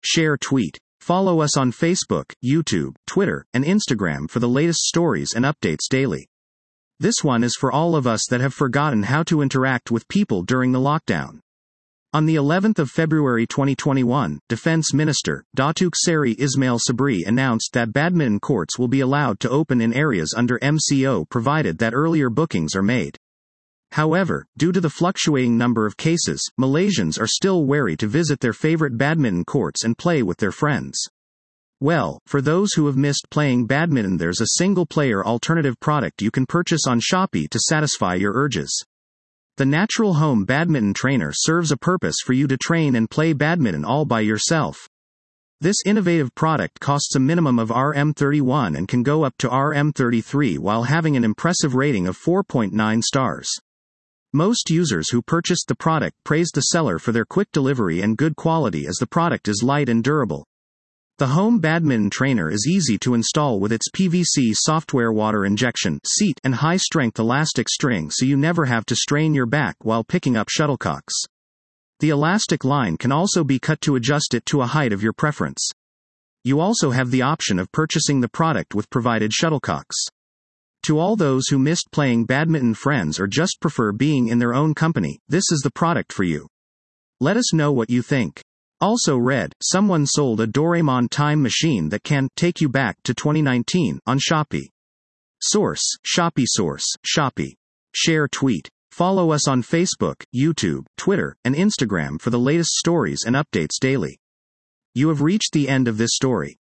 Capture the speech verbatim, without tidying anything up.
share, tweet. Follow us on Facebook, YouTube, Twitter, and Instagram for the latest stories and updates daily. This one is for all of us that have forgotten how to interact with people during the lockdown. On the eleventh of February twenty twenty-one, Defense Minister, Datuk Seri Ismail Sabri announced that badminton courts will be allowed to open in areas under M C O provided that earlier bookings are made. However, due to the fluctuating number of cases, Malaysians are still wary to visit their favorite badminton courts and play with their friends. Well, for those who have missed playing badminton, there's a single-player alternative product you can purchase on Shopee to satisfy your urges. The Natural Home Badminton Trainer serves a purpose for you to train and play badminton all by yourself. This innovative product costs a minimum of R M thirty-one and can go up to R M thirty-three while having an impressive rating of four point nine stars. Most users who purchased the product praised the seller for their quick delivery and good quality, as the product is light and durable. The Home Badminton Trainer is easy to install with its P V C software, water injection seat, and high-strength elastic string, so you never have to strain your back while picking up shuttlecocks. The elastic line can also be cut to adjust it to a height of your preference. You also have the option of purchasing the product with provided shuttlecocks. To all those who missed playing badminton friends or just prefer being in their own company, this is the product for you. Let us know what you think. Also read, someone sold a Doraemon time machine that can take you back to twenty nineteen on Shopee. Source, Shopee. Source, Shopee. Share, tweet. Follow us on Facebook, YouTube, Twitter, and Instagram for the latest stories and updates daily. You have reached the end of this story.